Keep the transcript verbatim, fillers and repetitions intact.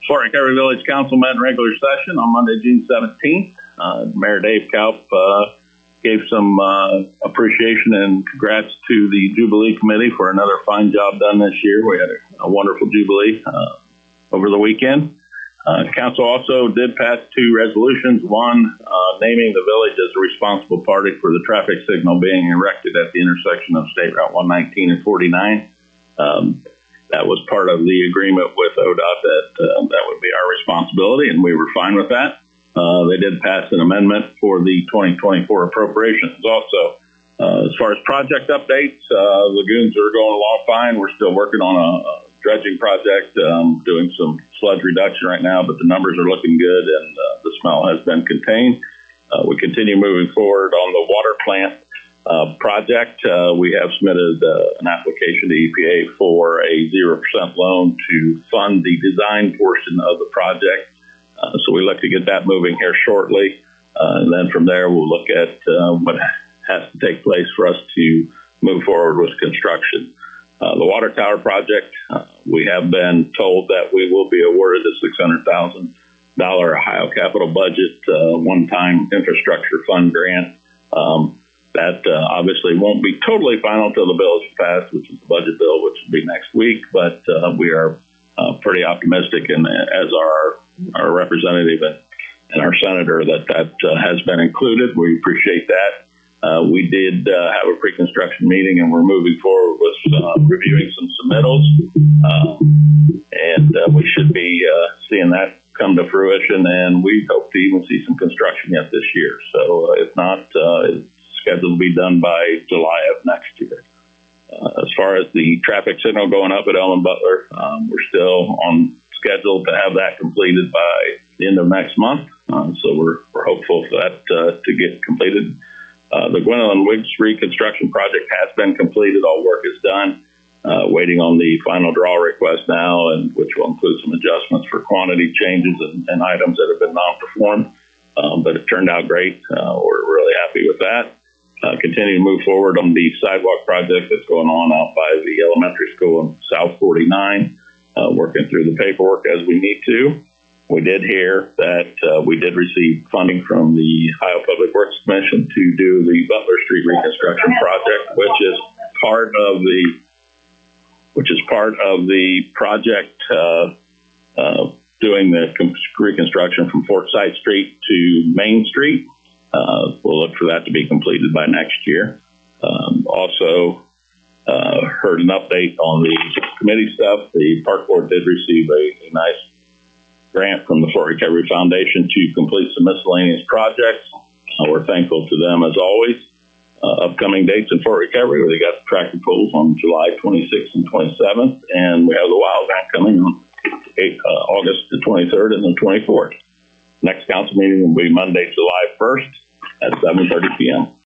Fort McHenry Village Council met in regular session on Monday, June seventeenth. Uh, Mayor Dave Kaup uh, gave some uh, appreciation and congrats to the Jubilee Committee for another fine job done this year. We had a, a wonderful Jubilee uh, over the weekend. Uh, council also did pass two resolutions, one uh, naming the village as a responsible party for the traffic signal being erected at the intersection of State Route one nineteen and forty-nine. Um, that was part of the agreement with O D O T that uh, that would be our responsibility, and we were fine with that. Uh, they did pass an amendment for the twenty twenty-four appropriations also. Uh, as far as project updates, uh, lagoons are going along fine. We're still working on a, a dredging project, um, doing some sludge reduction right now, but the numbers are looking good and uh, the smell has been contained. Uh, we continue moving forward on the water plant uh, project. Uh, we have submitted uh, an application to E P A for a zero percent loan to fund the design portion of the project. Uh, so we look to get that moving here shortly. Uh, and then from there, we'll look at uh, what has to take place for us to move forward with construction. Uh, the water tower project, uh, we have been told that we will be awarded a six hundred thousand dollars Ohio capital budget uh, one-time infrastructure fund grant. Um, that uh, obviously won't be totally final until the bill is passed, which is the budget bill, which will be next week. But uh, we are uh, pretty optimistic, and as our our representative and, and our senator, that that uh, has been included. We appreciate that. Uh, we did uh, have a pre-construction meeting, and we're moving forward with uh, reviewing some submittals, um, and uh, we should be uh, seeing that come to fruition, and we hope to even see some construction yet this year. So uh, if not, uh, it's scheduled to be done by July of next year. Uh, as far as the traffic signal going up at Ellen Butler, um, we're still on schedule to have that completed by the end of next month. Uh, so we're, we're hopeful for that uh, to get completed. Uh, the Gwendolyn Wiggs reconstruction project has been completed. All work is done. Uh, waiting on the final draw request now, and which will include some adjustments for quantity changes and, and items that have been non-performed. Um, but it turned out great. Uh, we're really happy with that. Uh, continue to move forward on the sidewalk project that's going on out by the elementary school in South forty-nine. Uh, working through the paperwork as we need to. We did hear that uh, we did receive funding from the Ohio Public Works Commission to do the Butler Street reconstruction project, which is part of the which is part of the project uh, uh, doing the reconstruction from Forsyth Street to Main Street. Uh, we'll look for that to be completed by next year. Um, also, uh, heard an update on the committee stuff. The Park Board did receive a, a nice grant from the Fort McHenry Foundation to complete some miscellaneous projects. Uh, we're thankful to them as always. Uh, upcoming dates in Fort McHenry, they got the tractor pulls on July twenty-sixth and twenty-seventh, and we have the Wild Event coming on eight, uh, August the twenty-third and the twenty-fourth. Next council meeting will be Monday, July first at seven thirty p m